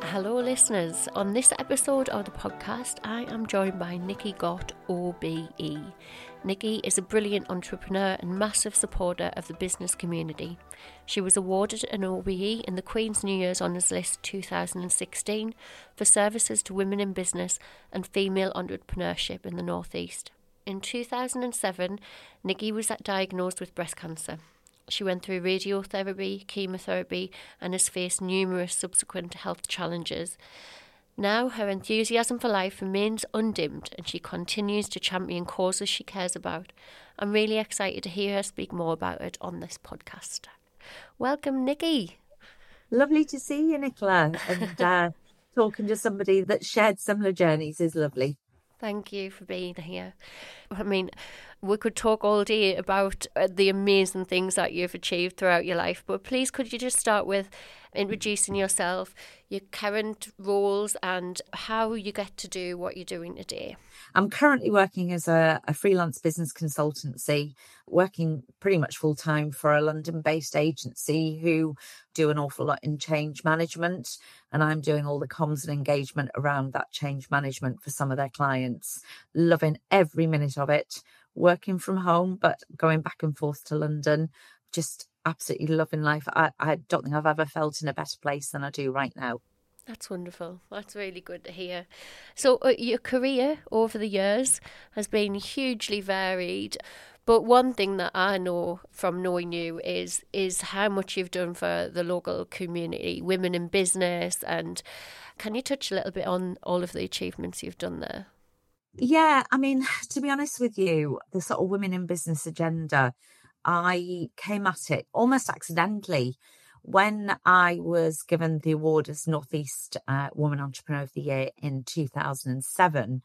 Hello listeners, on this episode of the podcast I am joined by Nikki Gott OBE. Nikki is a brilliant entrepreneur and massive supporter of the business community. She was awarded an OBE in the Queen's New Year's Honours List 2016 for services to women in business and female entrepreneurship in the North East. In 2007, Nikki was diagnosed with breast cancer. She went through radiotherapy, chemotherapy, and has faced numerous subsequent health challenges. Now her enthusiasm for life remains undimmed and she continues to champion causes she cares about. I'm really excited to hear her speak more about it on this podcast. Welcome, Nikki. Lovely to see you, Nicola. And talking to somebody that shared similar journeys is lovely. Thank you for being here. I mean, we could talk all day about the amazing things that you've achieved throughout your life, but please could you just start with introducing yourself, your current roles and how you get to do what you're doing today? I'm currently working as a freelance business consultancy, working pretty much full time for a London-based agency who do an awful lot in change management. And I'm doing all the comms and engagement around that change management for some of their clients. Loving every minute of it. Working from home, but going back and forth to London. Just absolutely loving life. I don't think I've ever felt in a better place than I do right now. That's wonderful. That's really good to hear. So your career over the years has been hugely varied. But one thing that I know from knowing you is how much you've done for the local community, women in business. And can you touch a little bit on all of the achievements you've done there? Yeah, I mean, to be honest with you, the sort of women in business agenda, I came at it almost accidentally when I was given the award as Northeast Woman Entrepreneur of the Year in 2007.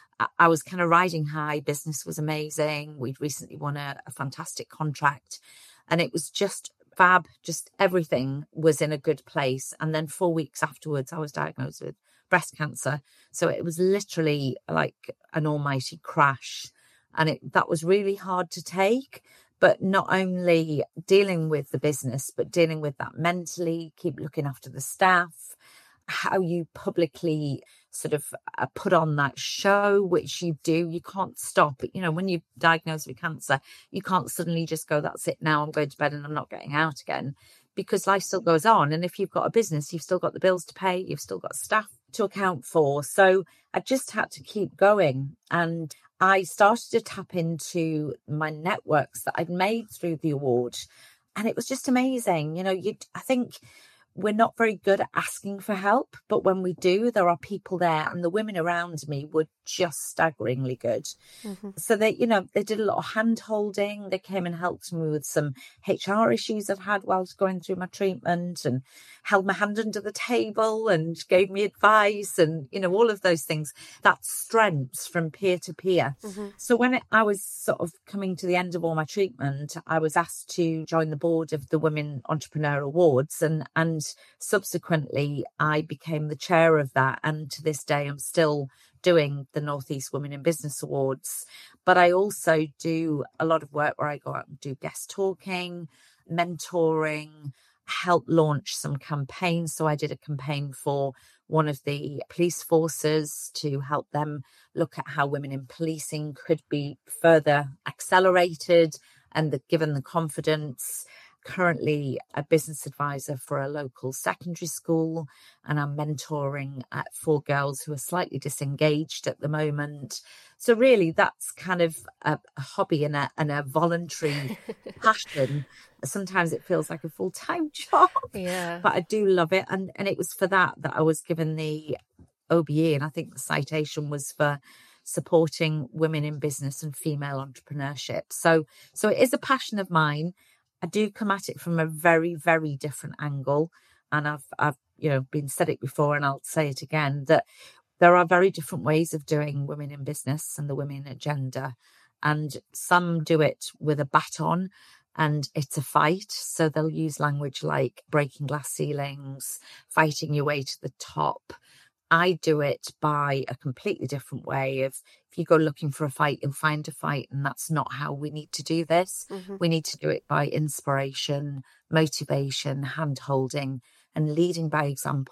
I was kind of riding high. Business was amazing. We'd recently won a fantastic contract and it was just fab. Just everything was in a good place. And then 4 weeks afterwards, I was diagnosed with breast cancer. So it was literally like an almighty crash. And that was really hard to take. But not only dealing with the business, but dealing with that mentally, keep looking after the staff, how you publicly sort of put on that show, which you do. You can't stop. You know, when you're diagnosed with cancer, you can't suddenly just go, that's it now, I'm going to bed and I'm not getting out again, because life still goes on. And if you've got a business, you've still got the bills to pay, you've still got staff to account for. So I just had to keep going. And I started to tap into my networks that I'd made through the award. And it was just amazing. You know, I think we're not very good at asking for help, but when we do, there are people there, and the women around me were just staggeringly good. Mm-hmm. So they did a lot of hand holding. They came and helped me with some HR issues I've had whilst going through my treatment, and held my hand under the table and gave me advice, and, you know, all of those things. That's strengths from peer to peer. Mm-hmm. So when I was sort of coming to the end of all my treatment, I was asked to join the board of the Women Entrepreneur Awards, and subsequently I became the chair of that, and to this day I'm still doing the Northeast Women in Business Awards. But I also do a lot of work where I go out and do guest talking, mentoring, help launch some campaigns. So I did a campaign for one of the police forces to help them look at how women in policing could be further accelerated and given the confidence. Currently a business advisor for a local secondary school, and I'm mentoring 4 girls who are slightly disengaged at the moment. So really that's kind of a hobby and a voluntary passion. Sometimes it feels like a full-time job, yeah, but I do love it. And it was for that I was given the OBE, and I think the citation was for supporting women in business and female entrepreneurship. So it is a passion of mine. I do come at it from a very, very different angle. And I've been said it before, and I'll say it again, that there are very different ways of doing women in business and the women agenda. And some do it with a baton and it's a fight. So they'll use language like breaking glass ceilings, fighting your way to the top. I do it by a completely different way of, if you go looking for a fight, you'll find a fight. And that's not how we need to do this. Mm-hmm. We need to do it by inspiration, motivation, hand holding, and leading by example.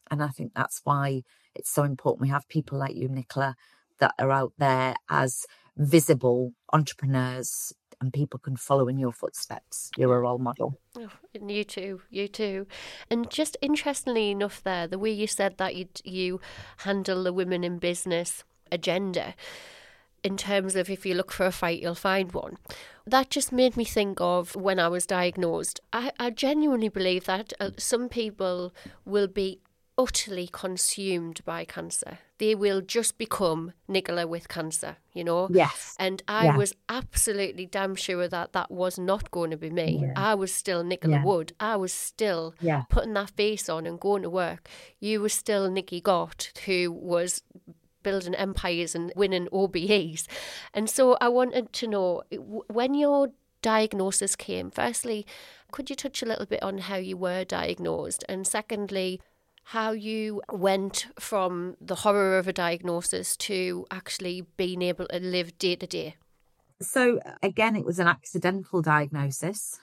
And I think that's why it's so important we have people like you, Nicola, that are out there as visible entrepreneurs, and people can follow in your footsteps. You're a role model. Oh, and you too. And just interestingly enough there, the way you said that you handle the women in business agenda, in terms of if you look for a fight, you'll find one. That just made me think of when I was diagnosed. I genuinely believe that some people will be utterly consumed by cancer. They will just become Nicola with cancer, you know? Yes. And I was absolutely damn sure that that was not going to be me. Yeah. I was still Nicola Wood. I was still putting that face on and going to work. You were still Nikki Gott, who was building empires and winning OBEs. And so I wanted to know, when your diagnosis came, firstly, could you touch a little bit on how you were diagnosed? And secondly, how you went from the horror of a diagnosis to actually being able to live day to day? So again, it was an accidental diagnosis.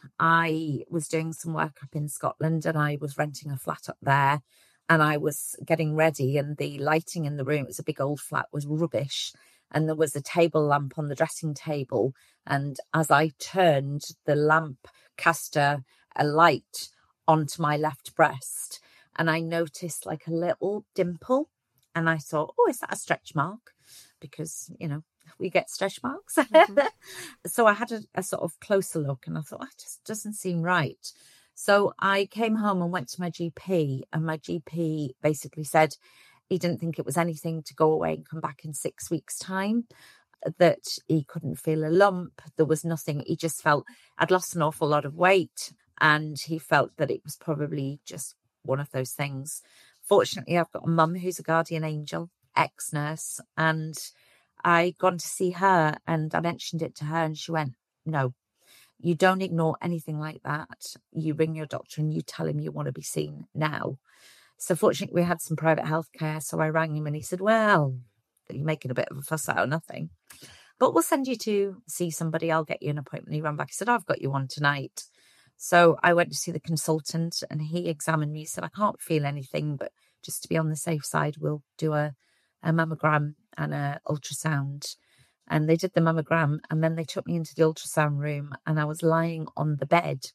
I was doing some work up in Scotland and I was renting a flat up there, and I was getting ready, and the lighting in the room, it was a big old flat, was rubbish. And there was a table lamp on the dressing table. And as I turned, the lamp cast a light onto my left breast. And I noticed like a little dimple. And I thought, oh, is that a stretch mark? Because, you know, we get stretch marks. Mm-hmm. So I had a sort of closer look and I thought, it just doesn't seem right. So I came home and went to my GP, and my GP basically said he didn't think it was anything, to go away and come back in 6 weeks' time, that he couldn't feel a lump. There was nothing. He just felt I'd lost an awful lot of weight, and he felt that it was probably just one of those things. Fortunately, I've got a mum who's a guardian angel, ex-nurse, and I gone to see her and I mentioned it to her and she went, no, you don't ignore anything like that. You ring your doctor and you tell him you want to be seen now. So fortunately, we had some private healthcare. So I rang him and he said, well, you're making a bit of a fuss out of nothing, but we'll send you to see somebody. I'll get you an appointment. He ran back. He said, I've got you one tonight. So I went to see the consultant and he examined me. He said, I can't feel anything, but just to be on the safe side, we'll do a mammogram and an ultrasound. And they did the mammogram and then they took me into the ultrasound room and I was lying on the bed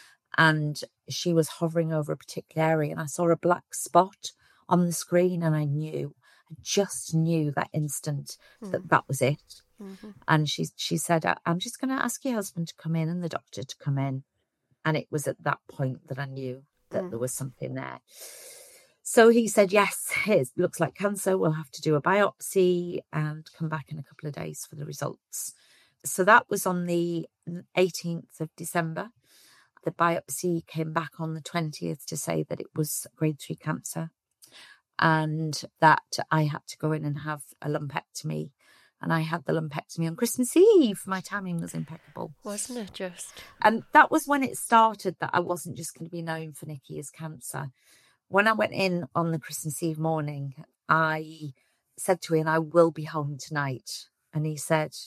and she was hovering over a particular area and I saw a black spot on the screen and I just knew that instant that was it. Mm-hmm. And she said, I'm just going to ask your husband to come in and the doctor to come in. And it was at that point that I knew that there was something there. So he said, yes, it looks like cancer. We'll have to do a biopsy and come back in a couple of days for the results. So that was on the 18th of December. The biopsy came back on the 20th to say that it was grade 3 cancer and that I had to go in and have a lumpectomy. And I had the lumpectomy on Christmas Eve. My timing was impeccable. Wasn't it just? And that was when it started that I wasn't just going to be known for Nikki as cancer. When I went in on the Christmas Eve morning, I said to him, I will be home tonight. And he said,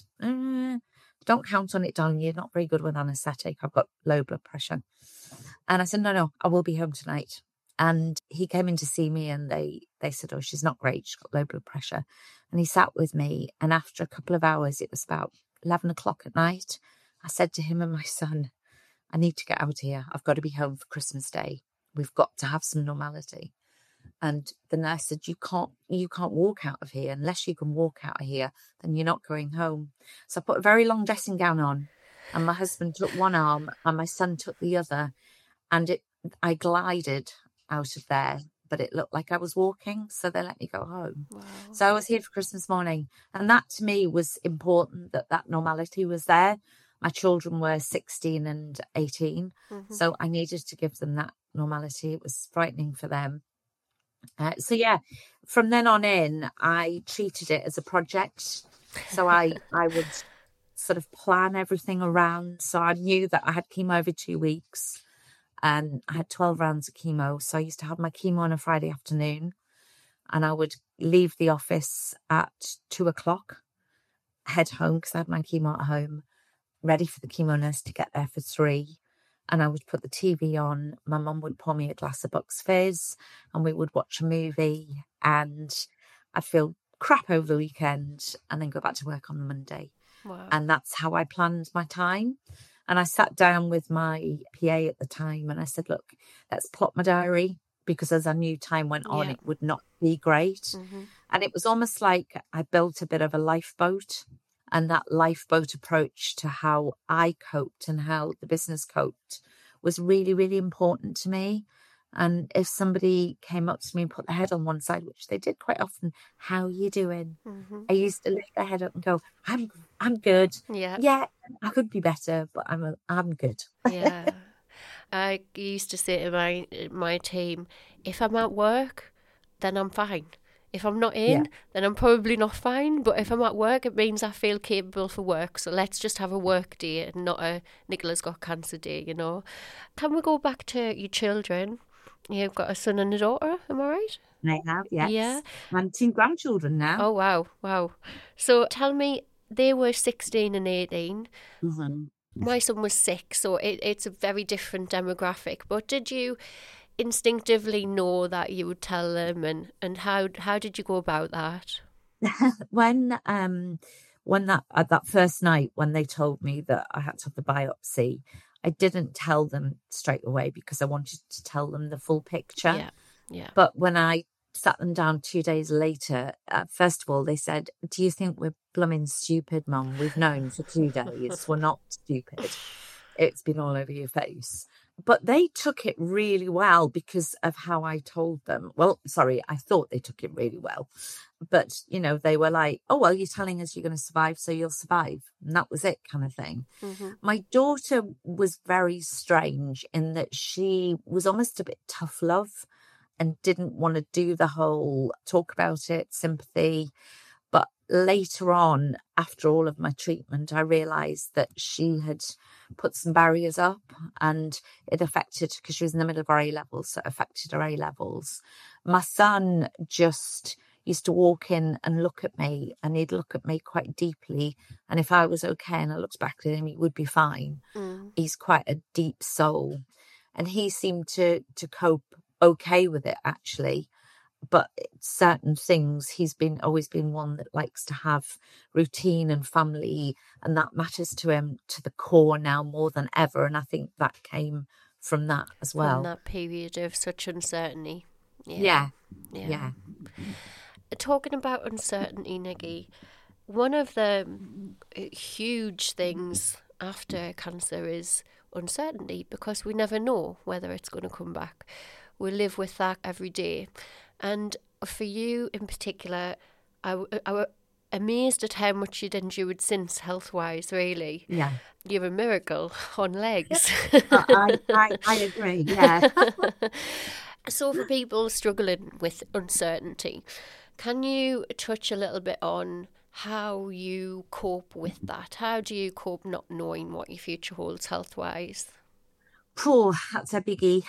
don't count on it, darling. You're not very good with anaesthetic. I've got low blood pressure. And I said, no, I will be home tonight. And he came in to see me and they said, oh, she's not great. She's got low blood pressure. And he sat with me. And after a couple of hours, it was about 11 o'clock at night. I said to him and my son, I need to get out of here. I've got to be home for Christmas Day. We've got to have some normality. And the nurse said, you can't walk out of here. Unless you can walk out of here, then you're not going home. So I put a very long dressing gown on and my husband took one arm and my son took the other. And I glided out of there, but it looked like I was walking. So they let me go home. Wow. So I was here for Christmas morning. And that to me was important, that normality was there. My children were 16 and 18. Mm-hmm. So I needed to give them that normality. It was frightening for them. So yeah, from then on in, I treated it as a project. So I would sort of plan everything around. So I knew that I had chemo every 2 weeks and I had 12 rounds of chemo. So I used to have my chemo on a Friday afternoon and I would leave the office at 2:00, head home because I had my chemo at home, ready for the chemo nurse to get there for 3. and I would put the TV on. My mum would pour me a glass of Bucks Fizz and we would watch a movie, and I'd feel crap over the weekend and then go back to work on the Monday. Wow. And that's how I planned my time. And I sat down with my PA at the time and I said, look, let's plot my diary, because as I knew time went on, it would not be great. Mm-hmm. And it was almost like I built a bit of a lifeboat, and that lifeboat approach to how I coped and how the business coped was really, really important to me. And if somebody came up to me and put their head on one side, which they did quite often, how are you doing? Mm-hmm. I used to lift their head up and go, I'm good. Yeah, I could be better, but I'm good. Yeah. I used to say to my team, if I'm at work, then I'm fine. If I'm not in, then I'm probably not fine. But if I'm at work, it means I feel capable for work. So let's just have a work day and not a Nicola's got cancer day, you know. Can we go back to your children? You've got a son and a daughter, am I right? I have, yes. Yeah. And 2 grandchildren now. Oh, wow. So tell me, they were 16 and 18. Mm-hmm. My son was 6, so it's a very different demographic. But did you instinctively know that you would tell them, and how did you go about that? When that first night when they told me that I had to have the biopsy, I didn't tell them straight away because I wanted to tell them the full picture. Yeah. But when I sat them down 2 days later, first of all, they said, do you think we're blooming stupid, Mum? We've known for 2 days. We're not stupid. It's been all over your face. But they took it really well because of how I told them. Well, sorry, I thought they took it really well. But, you know, they were like, oh, well, you're telling us you're going to survive, so you'll survive. And that was it, kind of thing. Mm-hmm. My daughter was very strange in that she was almost a bit tough love and didn't want to do the whole talk about it, sympathy. But later on, after all of my treatment, I realised that she had put some barriers up, and it affected, because she was in the middle of her A-levels, so it affected her A-levels. My son just used to walk in and look at me, and he'd look at me quite deeply. And if I was okay and I looked back at him, he would be fine. Mm. He's quite a deep soul. And he seemed to cope okay with it, actually. But certain things, he's always been one that likes to have routine and family, and that matters to him to the core now more than ever. And I think that came from that as well. From that period of such uncertainty. Yeah. Talking about uncertainty, Nikki, one of the huge things after cancer is uncertainty, because we never know whether it's going to come back. We live with that every day. And for you in particular, I was amazed at how much you'd endured since, health-wise, really. Yeah. You're a miracle on legs. I agree, yeah. So for people struggling with uncertainty, can you touch a little bit on how you cope with that? How do you cope not knowing what your future holds health-wise? Cool, that's a biggie.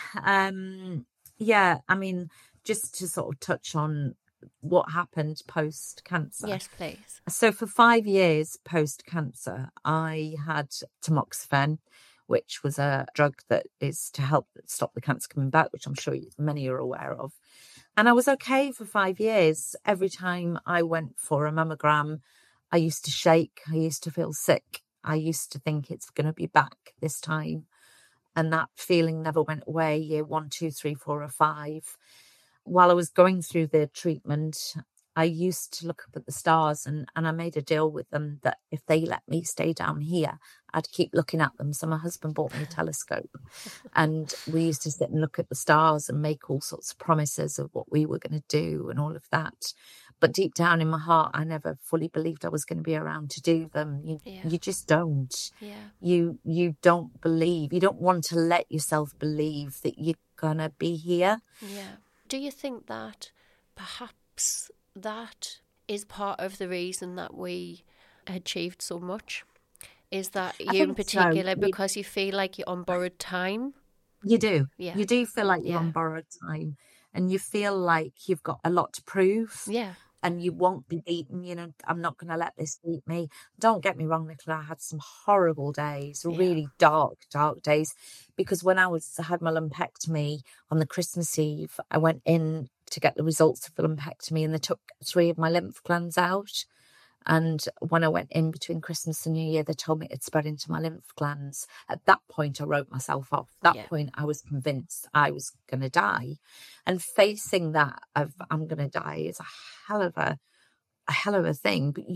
Yeah, I mean, just to sort of touch on what happened post-cancer. Yes, please. So for 5 years post-cancer, I had tamoxifen, which was a drug that is to help stop the cancer coming back, which I'm sure many are aware of. And I was okay for 5 years. Every time I went for a mammogram, I used to shake. I used to feel sick. I used to think it's going to be back this time. And that feeling never went away, year 1, 2, 3, 4, or 5. While I was going through the treatment, I used to look up at the stars, and I made a deal with them that if they let me stay down here, I'd keep looking at them. So my husband bought me a telescope, and we used to sit and look at the stars and make all sorts of promises of what we were going to do and all of that. But deep down in my heart, I never fully believed I was going to be around to do them. You just don't. Yeah. You don't believe. You don't want to let yourself believe that you're going to be here. Yeah. Do you think that perhaps that is part of the reason that we achieved so much? Is that you in particular, so. Because you feel like you're on borrowed time? You do. Yeah. You do feel like you're on borrowed time, and you feel like you've got a lot to prove. Yeah. and you won't be beaten. You know, I'm not going to let this beat me. Don't get me wrong, Nicola, I had some horrible days, really dark days, because when I had my lumpectomy on the Christmas Eve, I went in to get the results of the lumpectomy and they took 3 of my lymph glands out. And when I went in between Christmas and New Year, they told me it spread into my lymph glands. At that point, I wrote myself off. At that point, I was convinced I was going to die. And facing that of I'm going to die is a hell of a thing. But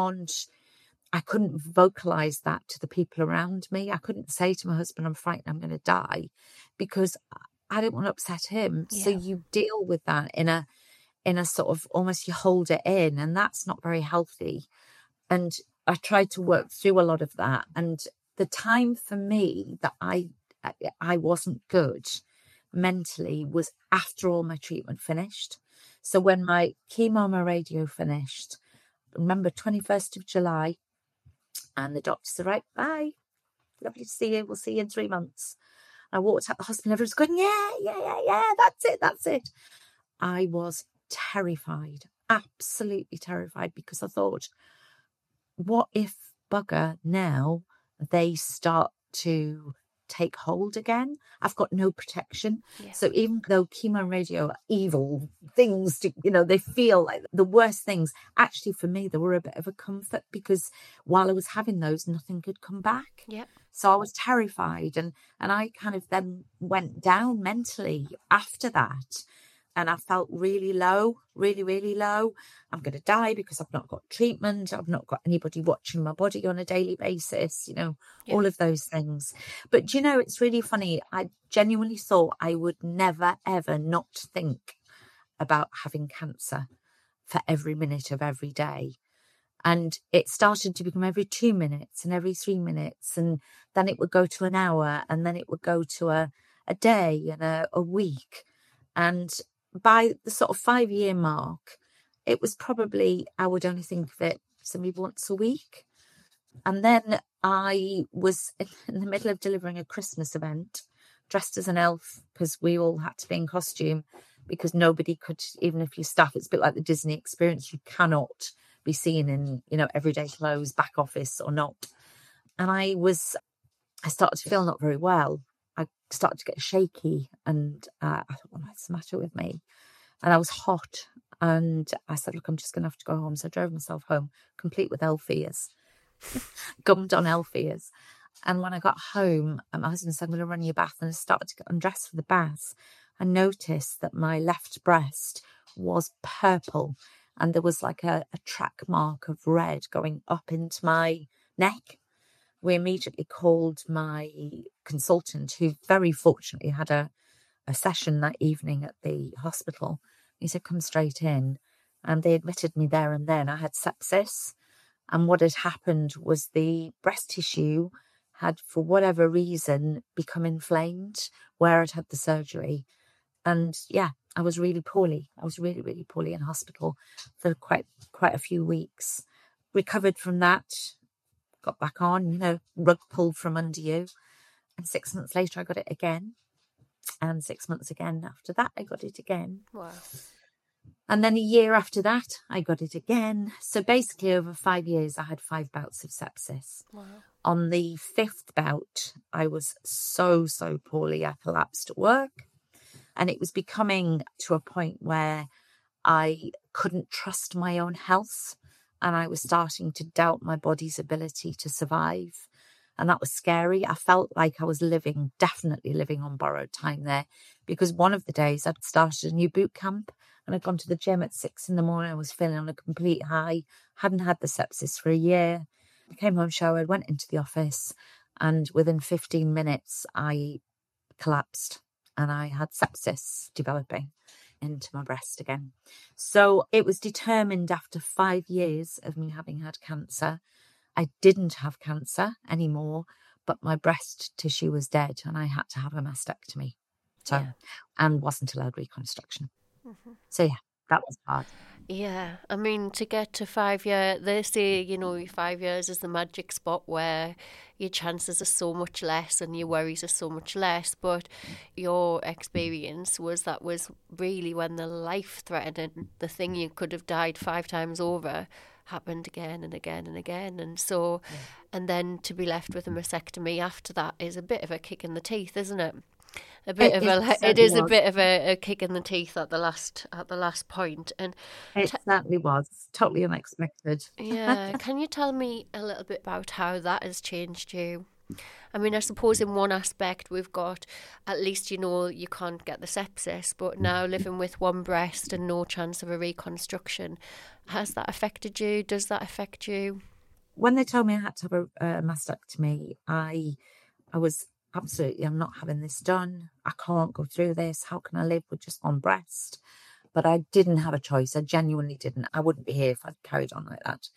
I couldn't vocalize that to the people around me. I couldn't say to my husband, I'm frightened I'm going to die, because I didn't want to upset him. Yeah. So you deal with that in a sort of almost you hold it in, and that's not very healthy. And I tried to work through a lot of that. And the time for me that I wasn't good mentally was after all my treatment finished. So when my chemo, my radio finished, remember 21st of July, and the doctor said, right, bye. Lovely to see you. We'll see you in 3 months. I walked out the hospital, everyone's going, yeah, that's it. I was terrified, absolutely terrified, because I thought, what if bugger now they start to take hold again? I've got no protection. Yeah. So even though chemo and radio are evil things, they feel like the worst things, actually for me, they were a bit of a comfort, because while I was having those, nothing could come back. Yeah. So I was terrified, and I kind of then went down mentally after that. And I felt really low, really, really low. I'm going to die because I've not got treatment. I've not got anybody watching my body on a daily basis, all of those things. But, it's really funny. I genuinely thought I would never, ever not think about having cancer for every minute of every day. And it started to become every 2 minutes and every 3 minutes. And then it would go to an hour, and then it would go to a day and a week. And by the sort of 5-year mark, it was probably, I would only think of it maybe once a week. And then I was in the middle of delivering a Christmas event, dressed as an elf, because we all had to be in costume, because nobody could, even if you staff, it's a bit like the Disney experience, you cannot be seen in, everyday clothes, back office or not. And I started to feel not very well. I started to get shaky, and I thought, what's the matter with me? And I was hot, and I said, look, I'm just going to have to go home. So I drove myself home, complete with elf ears, gummed on elf ears. And when I got home, my husband said, I'm going to run you a bath. And I started to get undressed for the bath. I noticed that my left breast was purple, and there was like a track mark of red going up into my neck. We immediately called my consultant, who very fortunately had a session that evening at the hospital. He said, come straight in. And they admitted me there and then. I had sepsis. And what had happened was the breast tissue had, for whatever reason, become inflamed where I'd had the surgery. And yeah, I was really poorly. I was really, really poorly in hospital for quite a few weeks. Recovered from that. Got back on, rug pulled from under you. And 6 months later, I got it again. And 6 months again after that, I got it again. Wow. And then a year after that, I got it again. So basically, over 5 years, I had 5 bouts of sepsis. Wow. On the 5th bout, I was so poorly, I collapsed at work. And it was becoming to a point where I couldn't trust my own health. And I was starting to doubt my body's ability to survive. And that was scary. I felt like I was definitely living on borrowed time there, because one of the days I'd started a new boot camp and I'd gone to the gym at 6 a.m. I was feeling on a complete high, hadn't had the sepsis for a year. I came home, showered, went into the office, and within 15 minutes I collapsed and I had sepsis developing into my breast again. So it was determined after 5 years of me having had cancer, I didn't have cancer anymore, but my breast tissue was dead and I had to have a mastectomy. And wasn't allowed reconstruction. Mm-hmm. So yeah, That was hard. Yeah, I mean, to get to 5 years, they say, 5 years is the magic spot where your chances are so much less and your worries are so much less. But your experience was really when the life-threatening, the thing you could have died 5 times over, happened again and again and again. And so, and then to be left with a mastectomy after that is a bit of a kick in the teeth, isn't it? It It certainly is a was. bit of a kick in the teeth at the last point. And It certainly was. Totally unexpected. yeah, can you tell me a little bit about how that has changed you? I mean, I suppose in one aspect we've got, at least you can't get the sepsis, but now living with one breast and no chance of a reconstruction, has that affected you? Does that affect you? When they told me I had to have a mastectomy, I was absolutely, I'm not having this done. I can't go through this. How can I live with just one breast? But I didn't have a choice. I genuinely didn't. I wouldn't be here if I'd carried on like that.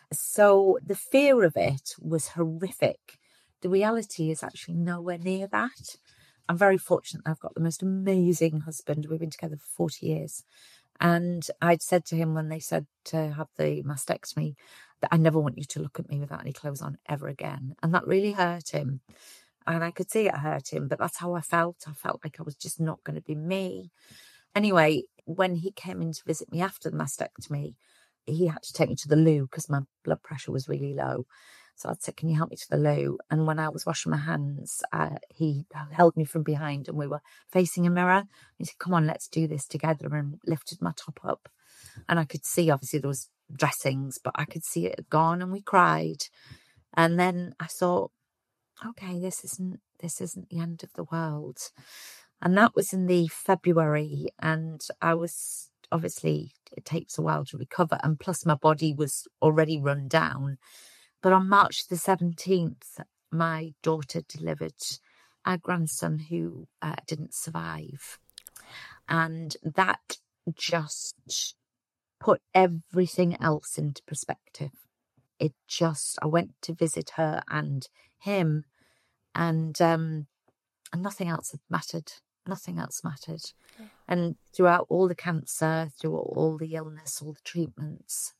So the fear of it was horrific. The reality is actually nowhere near that. I'm very fortunate I've got the most amazing husband. We've been together for 40 years. And I'd said to him when they said to have the mastectomy that I never want you to look at me without any clothes on ever again. And that really hurt him. And I could see it hurt him, but that's how I felt. I felt like I was just not going to be me. Anyway, when he came in to visit me after the mastectomy, he had to take me to the loo because my blood pressure was really low. So I said, can you help me to the loo? And when I was washing my hands, he held me from behind and we were facing a mirror. He said, come on, let's do this together, and lifted my top up. And I could see, obviously, there was dressings, but I could see it had gone, and we cried. And then I thought, okay, this isn't the end of the world. And that was in the February, and I was, obviously, it takes a while to recover, and plus my body was already run down. But on March the 17th, my daughter delivered our grandson who didn't survive. And that just put everything else into perspective. I went to visit her and him, and nothing else mattered. Nothing else mattered. And throughout all the cancer, through all the illness, all the treatments,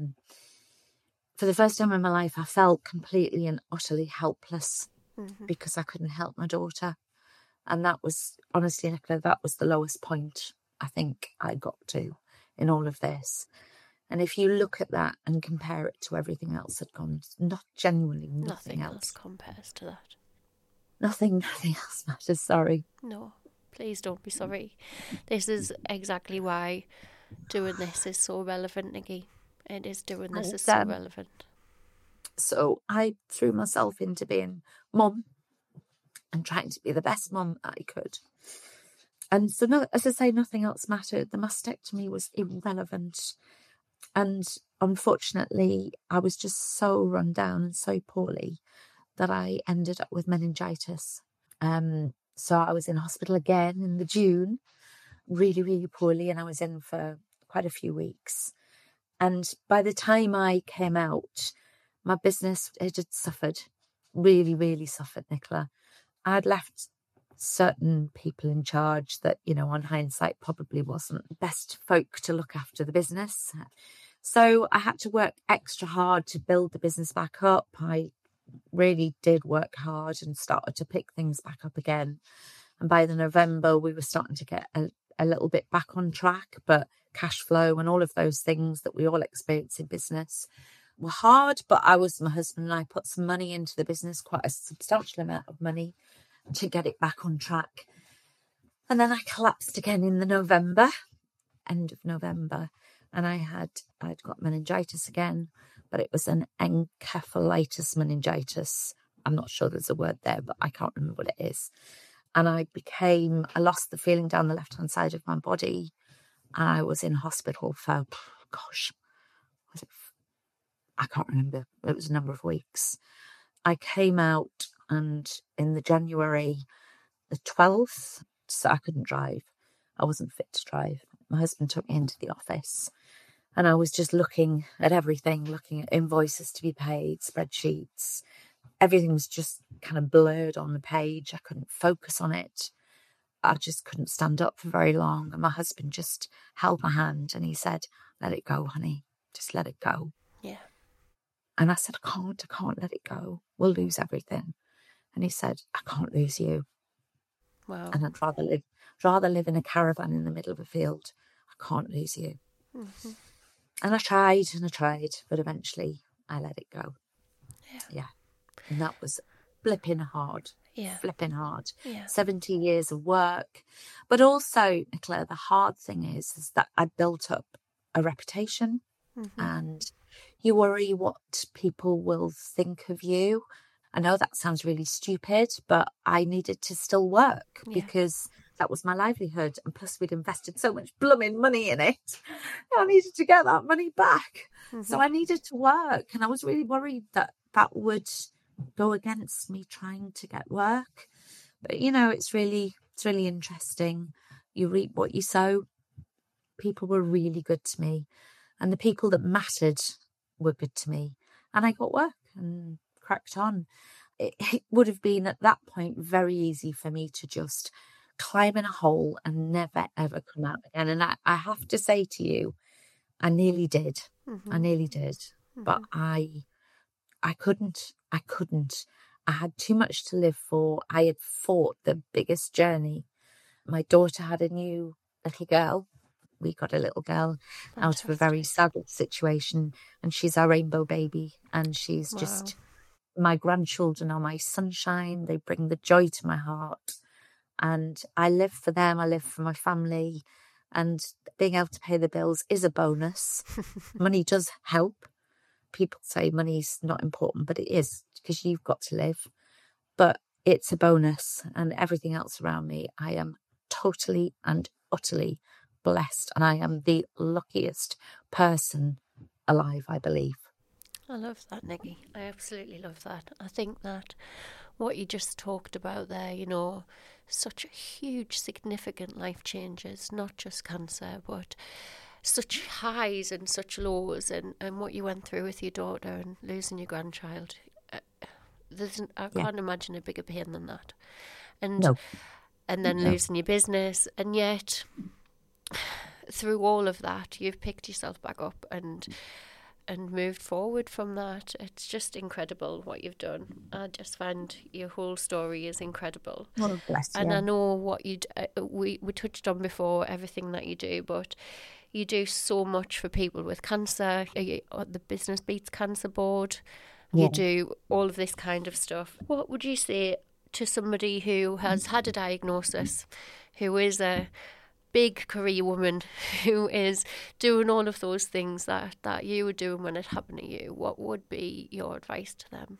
for the first time in my life, I felt completely and utterly helpless because I couldn't help my daughter. And that was, honestly, Nicola, that was the lowest point I think I got to in all of this. And if you look at that and compare it to everything else that gone, not genuinely nothing else compares to that. Nothing else matters, sorry. No, please don't be sorry. This is exactly why doing this is so relevant, Nikki. It is doing this is so relevant. So I threw myself into being mum and trying to be the best mum I could. And so, no, as I say, nothing else mattered. The mastectomy was irrelevant. And unfortunately, I was just so run down and so poorly that I ended up with meningitis. So I was in hospital again in the June, really, really poorly. And I was in for quite a few weeks. And by the time I came out, my business, it had suffered, really, really suffered, Nicola. I'd left certain people in charge that, on hindsight, probably wasn't the best folk to look after the business. So I had to work extra hard to build the business back up. I really did work hard and started to pick things back up again. And by the November, we were starting to get a little bit back on track, but cash flow and all of those things that we all experience in business were hard. But my husband and I put some money into the business, quite a substantial amount of money, to get it back on track. And then I collapsed again in the end of November, and I'd got meningitis again, but it was an encephalitis meningitis. I'm not sure there's a word there, but I can't remember what it is. And I lost the feeling down the left-hand side of my body. And I was in hospital for, I can't remember. It was a number of weeks. I came out, and in the January the 12th, so I couldn't drive. I wasn't fit to drive. My husband took me into the office, and I was just looking at everything, looking at invoices to be paid, spreadsheets. Everything was just kind of blurred on the page. I couldn't focus on it. I just couldn't stand up for very long. And my husband just held my hand and he said, let it go, honey. Just let it go. Yeah. And I said, I can't let it go. We'll lose everything. And he said, I can't lose you. Wow. And I'd rather live in a caravan in the middle of a field. I can't lose you. Mm-hmm. And I tried, but eventually I let it go. Yeah. And that was flipping hard. Yeah. 70 years of work. But also, Nicola, the hard thing is that I built up a reputation, and you worry what people will think of you. I know that sounds really stupid, but I needed to still work because that was my livelihood. And plus we'd invested so much blooming money in it. I needed to get that money back. So I needed to work. And I was really worried that that would go against me trying to get work. But, you know, it's really interesting. You reap what you sow. People were really good to me. And the people that mattered were good to me. And I got work and cracked on. It would have been at that point very easy for me to just climb in a hole and never, ever come out again. And I have to say to you, I nearly did. I nearly did. But I couldn't. I had too much to live for. I had fought the biggest journey. My daughter had a new little girl. We got a little girl out of a very sad situation, and she's our rainbow baby. And she's just, my grandchildren are my sunshine. They bring the joy to my heart. And I live for them. I live for my family. And being able to pay the bills is a bonus. Money does help. People say money's not important, but it is, because you've got to live. But it's a bonus, and everything else around me, I am totally and utterly blessed, and I am the luckiest person alive, I believe. I love that, Nikki. I absolutely love that. I think that what you just talked about there, you know, such huge, significant life changes, not just cancer, but such highs and such lows, and what you went through with your daughter and losing your grandchild. I can't imagine a bigger pain than that. And then losing your business, and yet through all of that, you've picked yourself back up and moved forward from that. It's just incredible what you've done. I just find your whole story is incredible. Oh, bless you. And I know what we touched on before, everything that you do, but you do so much for people with cancer. The Business Beats Cancer Board. You do all of this kind of stuff. What would you say to somebody who has had a diagnosis, who is a big career woman, who is doing all of those things that you were doing when it happened to you? What would be your advice to them?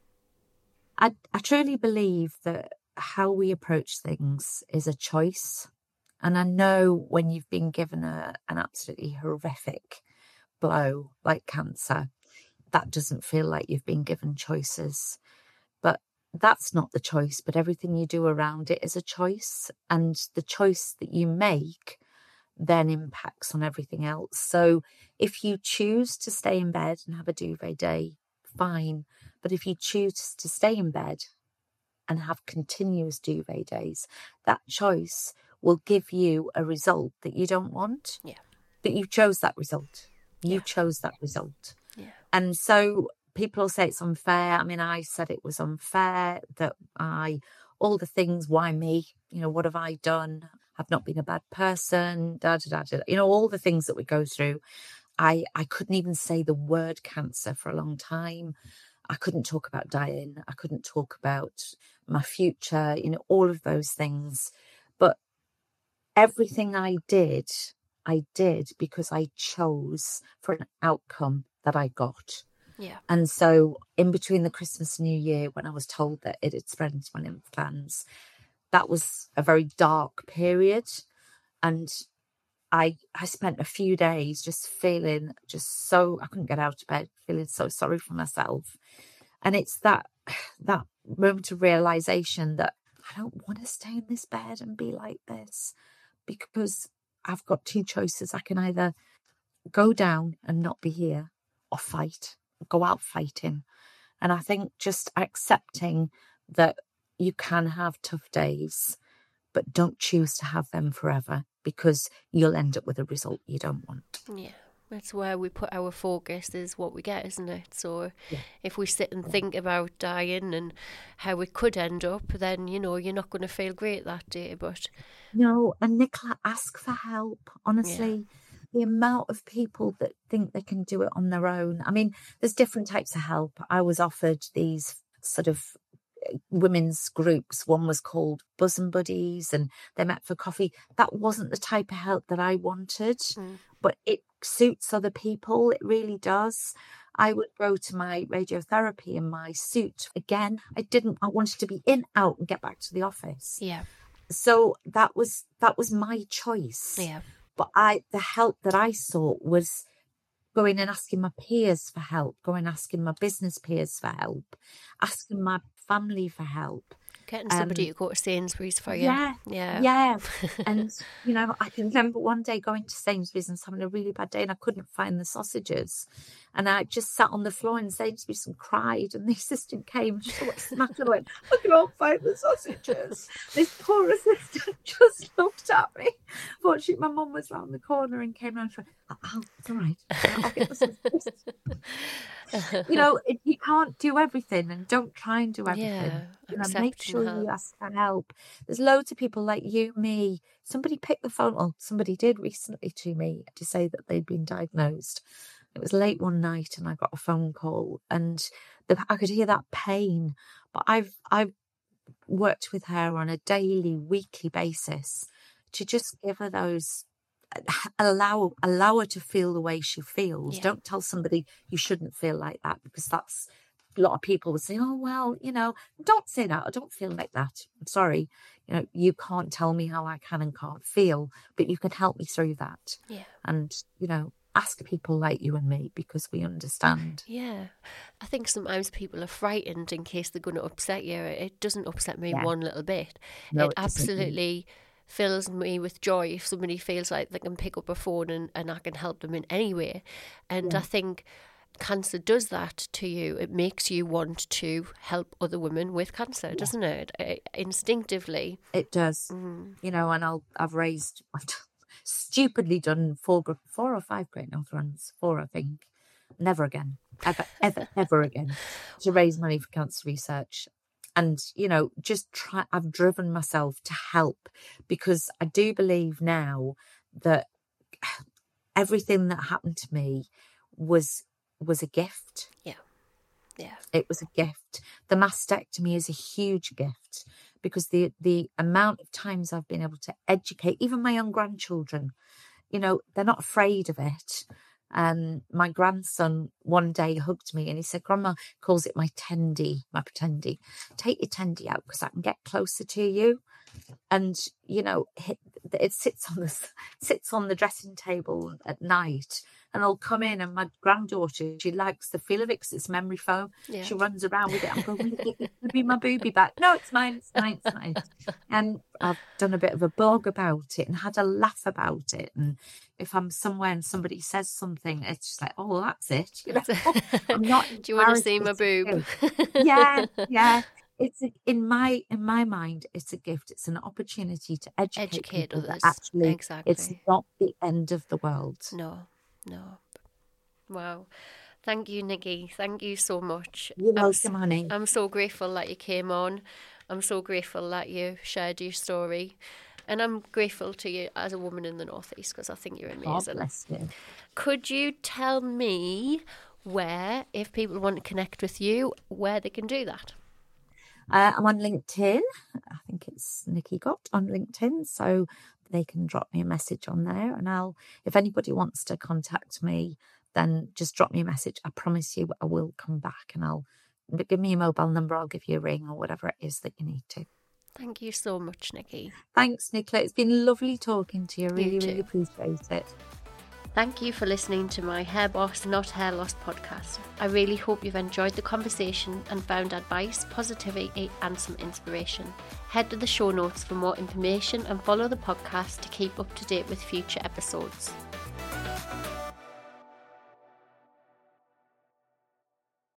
I truly believe that how we approach things is a choice. And I know when you've been given an absolutely horrific blow like cancer, that doesn't feel like you've been given choices. But that's not the choice, but everything you do around it is a choice. And the choice that you make then impacts on everything else. So if you choose to stay in bed and have a duvet day, fine. But if you choose to stay in bed and have continuous duvet days, that choice will give you a result that you don't want. Yeah. But you chose that result. You chose that result. Yeah. And so people will say it's unfair. I mean, I said it was unfair that all the things, why me? You know, what have I done? I've not been a bad person, You know, all the things that we go through. I couldn't even say the word cancer for a long time. I couldn't talk about dying. I couldn't talk about my future, you know, all of those things. But everything I did because I chose for an outcome that I got. Yeah. And so in between the Christmas and New Year, when I was told that it had spread into my lymph glands, that was a very dark period. And I spent a few days just feeling I couldn't get out of bed, feeling so sorry for myself. And it's that moment of realization that I don't want to stay in this bed and be like this, because I've got two choices. I can either go down and not be here, or fight, go out fighting. And I think just accepting that you can have tough days, but don't choose to have them forever, because you'll end up with a result you don't want. Yeah. That's where we put our focus, is what we get, isn't it? So if we sit and think about dying and how it could end up, then, you know, you're not going to feel great that day. But no, and Nicola, ask for help. Honestly, the amount of people that think they can do it on their own. I mean, there's different types of help. I was offered these sort of women's groups. One was called Bosom Buddies, and they met for coffee. That wasn't the type of help that I wanted, but it suits other people. It really does. I would go to my radiotherapy in my suit. Again, I wanted to be in, out, and get back to the office. Yeah. So that was my choice. Yeah. But the help that I sought was going and asking my peers for help, going asking my business peers for help, asking my family for help. Getting somebody to go to Sainsbury's for you. Yeah. And, you know, I can remember one day going to Sainsbury's and having a really bad day, and I couldn't find the sausages. And I just sat on the floor in Sainsbury's and cried. And the assistant came, she saw what's the matter, and went, I can't find the sausages. This poor assistant just looked at me. Fortunately, my mum was round the corner and came around and went, oh, it's all right. I'll get the sausages. You know, you can't do everything, and don't try and do everything. Yeah, you know, make sure you ask for help. There's loads of people like you, me. Somebody picked the phone. Well, somebody did recently to me to say that they'd been diagnosed. It was late one night, and I got a phone call, and I could hear that pain. But I've worked with her on a daily, weekly basis to just give her those. Allow her to feel the way she feels. Don't tell somebody you shouldn't feel like that, because that's a lot of people would say, oh, well, you know, don't say that. I don't feel like that. I'm sorry. You know, you can't tell me how I can and can't feel, but you can help me through that. Yeah. And, you know, ask people like you and me, because we understand. Yeah. I think sometimes people are frightened in case they're going to upset you. It doesn't upset me one little bit. No, it absolutely fills me with joy if somebody feels like they can pick up a phone and I can help them in any way. And I think cancer does that to you. It makes you want to help other women with cancer, doesn't it? Instinctively. It does. You know, and I've stupidly done 4 or 5 Great North runs. 4, I think. Never again. Ever again. To raise money for cancer research. And, you know, I've driven myself to help, because I do believe now that everything that happened to me was a gift. Yeah. It was a gift. The mastectomy is a huge gift, because the amount of times I've been able to educate, even my own grandchildren, you know, they're not afraid of it. And my grandson one day hugged me and he said, Grandma, calls it my tendy, my pretendy. Take your tendy out because I can get closer to you. And, you know, it sits on the dressing table at night, and I'll come in, and my granddaughter, she likes the feel of it because it's memory foam. Yeah. She runs around with it. I'm going, will you give me my boobie back? No, it's mine. And I've done a bit of a blog about it and had a laugh about it. And if I'm somewhere and somebody says something, it's just like, oh, that's it. You know? I'm not. Do you want to see my boob? Yeah. It's in my mind, it's a gift. It's an opportunity to educate people others. That actually, exactly. It's not the end of the world. No. Wow. Thank you, Nikki. Thank you so much. You're welcome, honey. I'm so grateful that you came on. I'm so grateful that you shared your story. And I'm grateful to you as a woman in the Northeast, because I think you're amazing. God bless you. Could you tell me where, if people want to connect with you, where they can do that? I'm on LinkedIn. I think it's Nikki Gott on LinkedIn. So they can drop me a message on there. And if anybody wants to contact me, then just drop me a message. I promise you I will come back, and give me your mobile number. I'll give you a ring or whatever it is that you need to. Thank you so much, Nikki. Thanks, Nicola. It's been lovely talking to you. Really appreciate it. Thank you for listening to my Hair Boss Not Hair Loss podcast. I really hope you've enjoyed the conversation and found advice, positivity and some inspiration. Head to the show notes for more information and follow the podcast to keep up to date with future episodes.